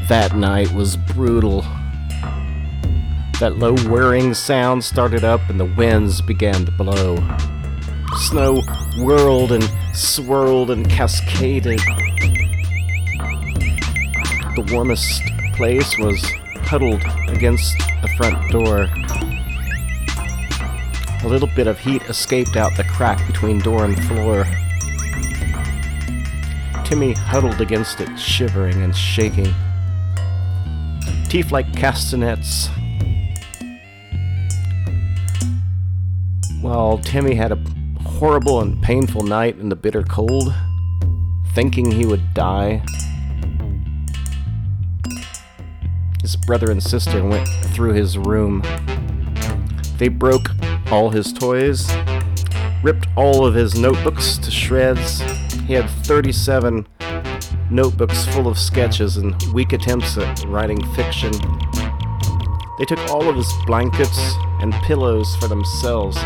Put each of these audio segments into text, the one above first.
That night was brutal. That low whirring sound started up and the winds began to blow. Snow whirled and swirled and cascaded. The warmest place was huddled against the front door. A little bit of heat escaped out the crack between door and floor. Timmy huddled against it, shivering and shaking. Teeth like castanets. While Timmy had a horrible and painful night in the bitter cold, thinking he would die, his brother and sister went through his room. They broke all his toys, ripped all of his notebooks to shreds. He had 37 notebooks full of sketches and weak attempts at writing fiction. They took all of his blankets and pillows for themselves.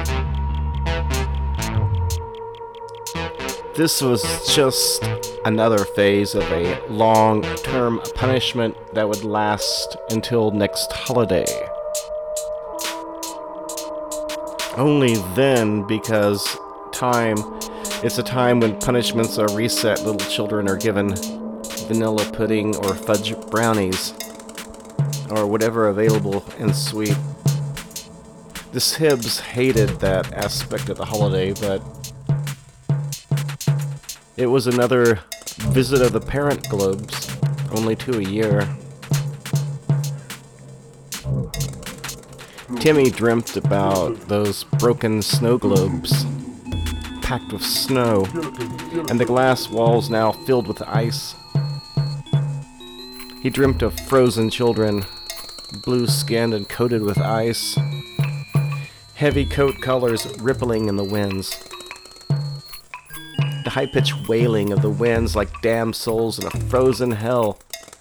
This was just another phase of a long-term punishment that would last until next holiday. Only then, because it's a time when punishments are reset. Little children are given vanilla pudding or fudge brownies, or whatever available in sweet. The Hibbs hated that aspect of the holiday, but it was another visit of the parent globes, only 2 a year. Timmy dreamt about those broken snow globes, packed with snow, and the glass walls now filled with ice. He dreamt of frozen children, blue-skinned and coated with ice, heavy coat colors rippling in the winds. The high-pitched wailing of the winds like damned souls in a frozen hell.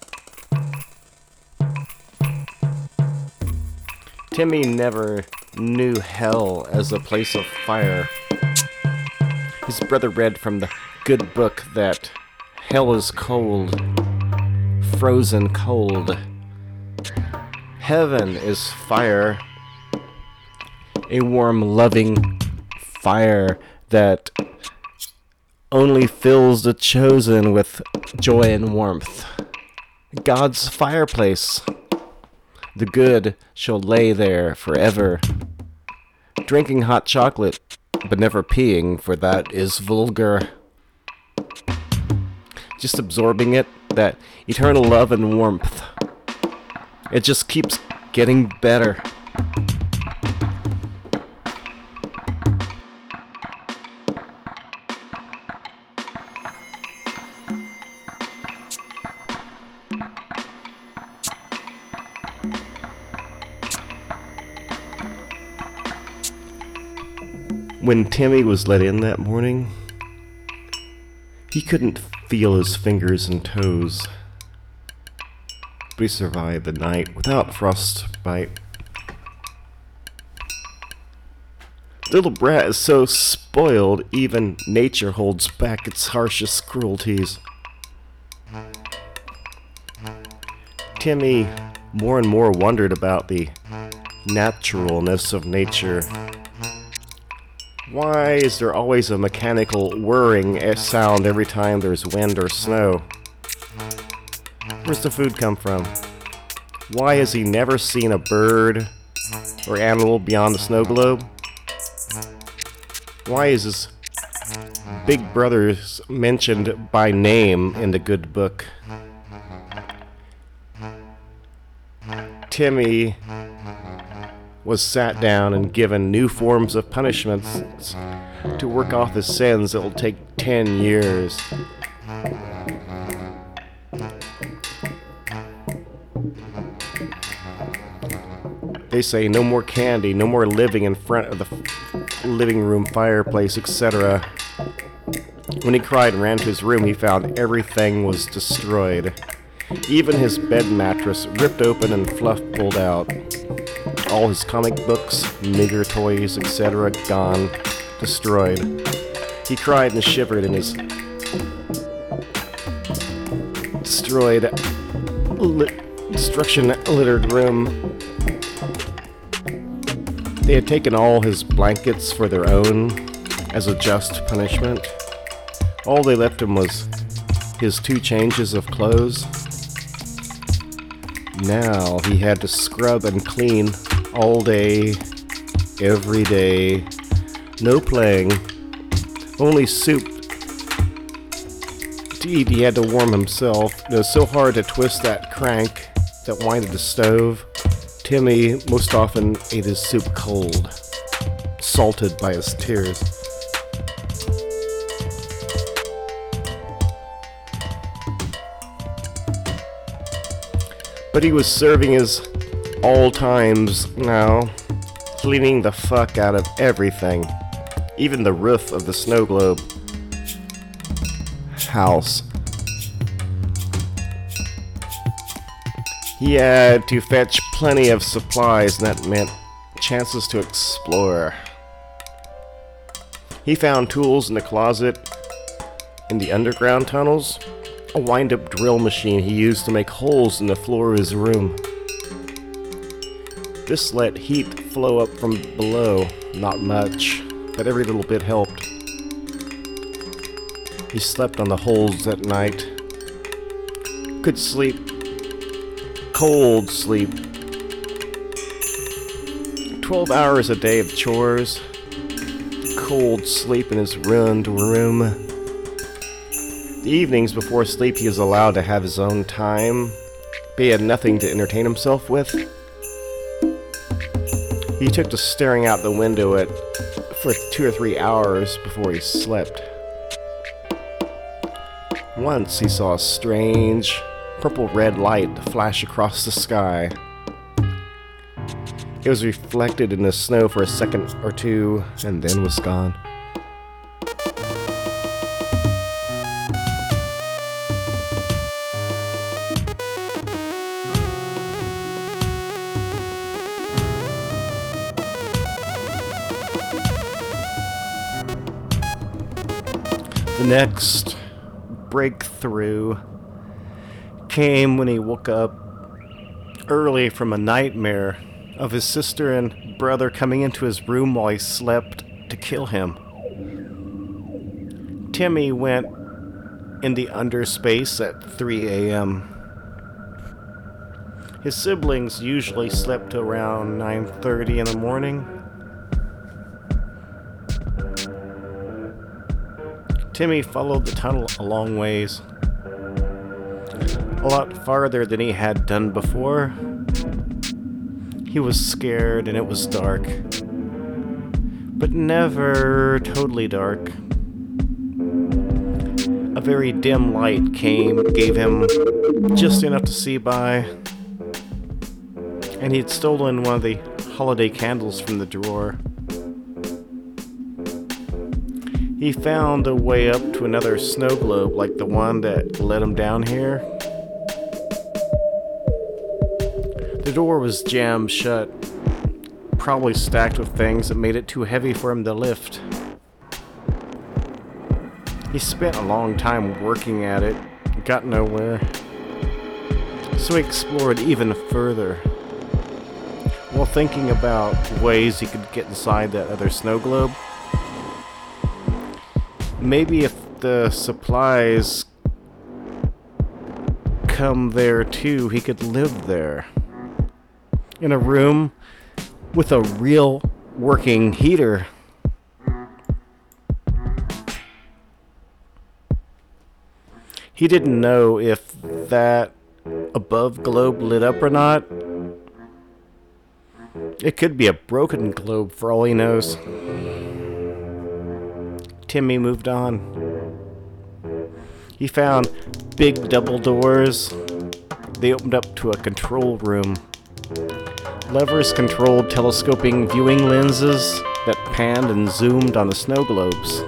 Timmy never knew hell as a place of fire. His brother read from the good book that hell is cold, frozen cold. Heaven is fire, a warm, loving fire that only fills the chosen with joy and warmth. God's fireplace. The good shall lay there forever, drinking hot chocolate, but never peeing, for that is vulgar. Just absorbing it, that eternal love and warmth. It just keeps getting better. When Timmy was let in that morning, he couldn't feel his fingers and toes, but he survived the night without frostbite. Little brat is so spoiled, even nature holds back its harshest cruelties. Timmy more and more wondered about the naturalness of nature. Why is there always a mechanical whirring sound every time there's wind or snow? Where's the food come from? Why has he never seen a bird or animal beyond the snow globe? Why is his big brothers mentioned by name in the good book? Timmy was sat down and given new forms of punishments to work off his sins that will take 10 years. They say no more candy, no more living in front of the living room fireplace, etc. When he cried and ran to his room, he found everything was destroyed. Even his bed mattress ripped open and fluff pulled out. All his comic books, meager toys, etc. gone, destroyed. He cried and shivered in his destroyed destruction-littered room. They had taken all his blankets for their own as a just punishment. All they left him was his 2 changes of clothes. Now he had to scrub and clean all day, every day. No playing, only soup to eat. He had to warm himself. It was so hard to twist that crank that winded the stove. Timmy most often ate his soup cold, salted by his tears. But he was serving his all times now, cleaning the fuck out of everything, even the roof of the snow globe house. He had to fetch plenty of supplies, and that meant chances to explore. He found tools in the closet in the underground tunnels, a wind-up drill machine he used to make holes in the floor of his room. This let heat flow up from below, not much, but every little bit helped. He slept on the holes at night. Could sleep. Cold sleep. 12 hours a day of chores. Cold sleep in his ruined room. The evenings before sleep he was allowed to have his own time, but he had nothing to entertain himself with. He took to staring out the window for 2 or 3 hours before he slept. Once he saw a strange purple-red light flash across the sky. It was reflected in the snow for a second or two, and then was gone. The next breakthrough came when he woke up early from a nightmare of his sister and brother coming into his room while he slept to kill him. Timmy went in the underspace at 3 a.m. His siblings usually slept around 9:30 in the morning. Timmy followed the tunnel a long ways. A lot farther than he had done before. He was scared and it was dark. But never totally dark. A very dim light gave him just enough to see by. And he'd stolen one of the holiday candles from the drawer. He found a way up to another snow globe like the one that led him down here. The door was jammed shut, probably stacked with things that made it too heavy for him to lift. He spent a long time working at it, got nowhere. So he explored even further, while thinking about ways he could get inside that other snow globe. Maybe if the supplies come there too, he could live there. In a room with a real working heater. He didn't know if that above globe lit up or not. It could be a broken globe for all he knows. Timmy moved on. He found big double doors. They opened up to a control room. Levers controlled telescoping viewing lenses that panned and zoomed on the snow globes.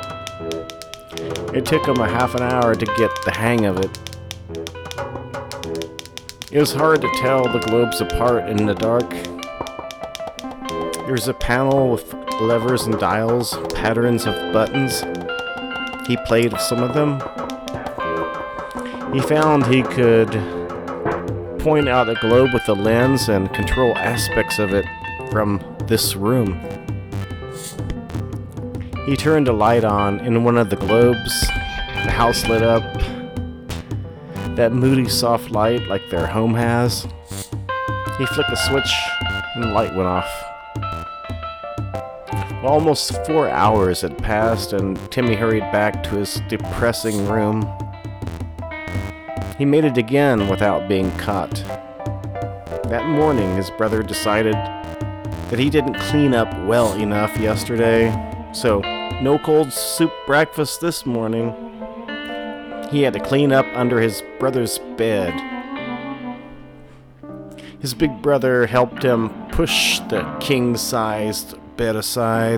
It took him a half an hour to get the hang of it. It was hard to tell the globes apart in the dark. There was a panel with levers and dials, patterns of buttons. He played with some of them. He found he could point out the globe with the lens and control aspects of it from this room. He turned a light on in one of the globes. The house lit up. That moody, soft light like their home has. He flicked the switch and the light went off. Well, almost 4 hours had passed and Timmy hurried back to his depressing room. He made it again without being caught. That morning, his brother decided that he didn't clean up well enough yesterday, so no cold soup breakfast this morning. He had to clean up under his brother's bed. His big brother helped him push the king-sized bed aside.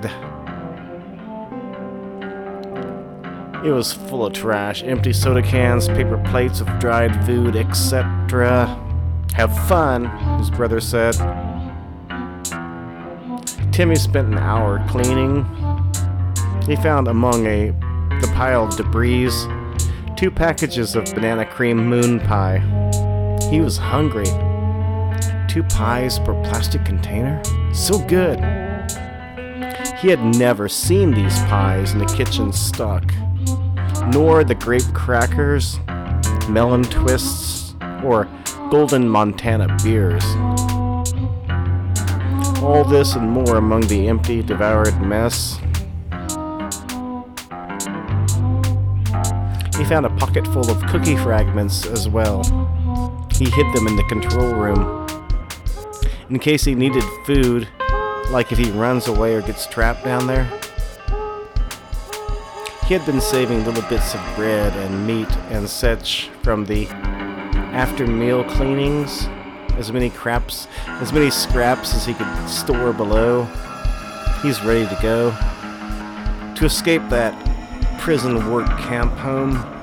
It was full of trash, empty soda cans, paper plates of dried food, etc. "Have fun," his brother said. Timmy spent an hour cleaning. He found among the pile of debris 2 packages of banana cream moon pie. He was hungry. 2 pies per plastic container? So good. He had never seen these pies in the kitchen stock, nor the grape crackers, melon twists, or golden Montana beers. All this and more among the empty, devoured mess. He found a pocket full of cookie fragments as well. He hid them in the control room, in case he needed food, like if he runs away or gets trapped down there. He had been saving little bits of bread and meat and such from the after-meal cleanings, as many scraps as he could store below. He's ready to go to escape that prison work camp home.